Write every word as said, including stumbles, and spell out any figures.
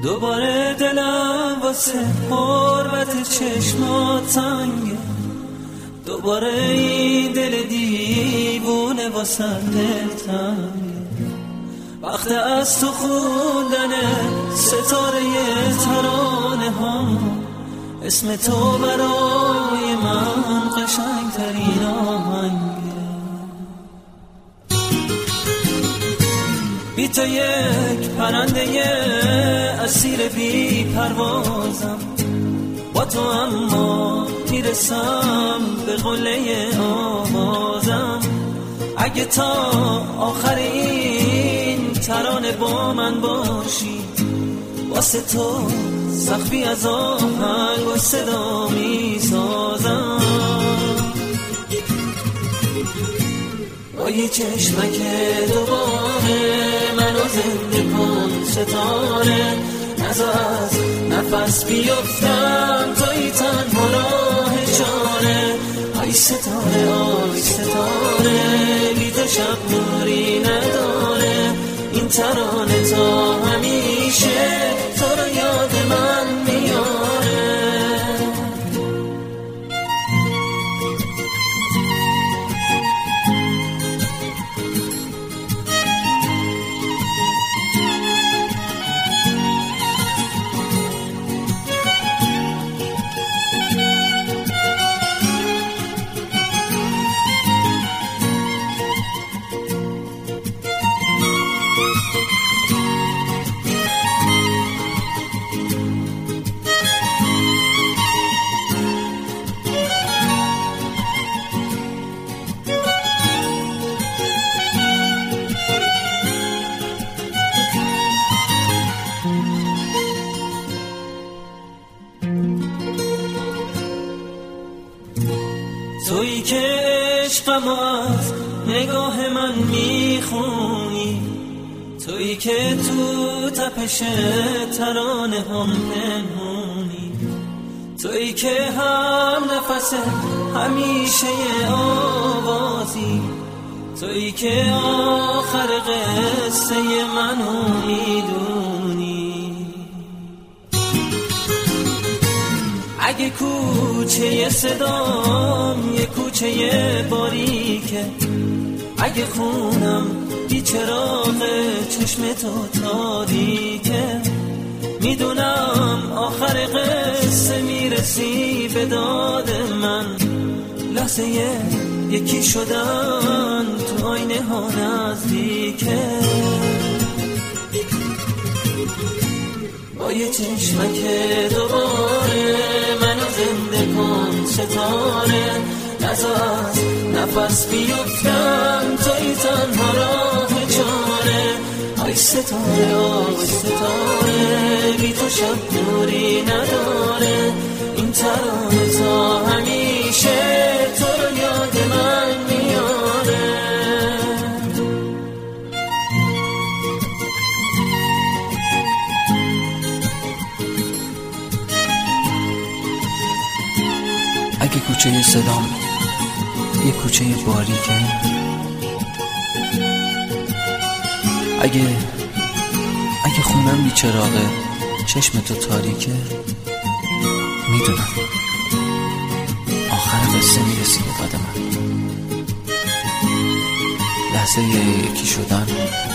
دوباره دلم واسه حرمت چشمات تنگه، دوباره این دل دیوونه واسه دلتنگه. وقت از تو خوندن ستاره ترانه ها، اسم تو برای من قشنگ ترین آهنگه. بی تو یک پرنده اسیر بی پروازم، با تو اما میرسم به قله آوازم. اگه تا آخر این ترانه با من باشی، واسه تو سقفی از آهنگ و صدا میسازم. با یه چشمک دوباره منو زنده کن ستاره، نذار از نفس بیفتم توی تنها راه چاره. آی ستاره آی ستاره، بی تو شب نوری نداره. این ترانه تا همیشه تو رو یاد من میاره. تویی که عشقم از نگاه من میخونی، تویی که تو تپش ترانه هم پنهونی، تویی که هم نفس همیشه آوازی، تویی که آخر قصه منو میدونی. اگه کوچه صدام یه کوچه باریکه، اگه خونم بی چراغ چشم تو تاریکه، میدونم آخر قصه میرسی به داد من. لحظه یکی شدن تو آینه ها نزدیکه. با یه چشمک دوباره منو زنده کن ستاره، نذار از نفس بیفتم توی تنها راه چاره. آی ستاره آی ستاره، بی تو شب نوری نداره. این ترانه تا همیشه تو رو یاد من میاره. اگه کوچه صدام یه کوچه باریکه، اگه اگه خونم بی چراغه چشم تو تاریکه، میدونم آخر قصه میرسی به داد من. لحظه یکی شدن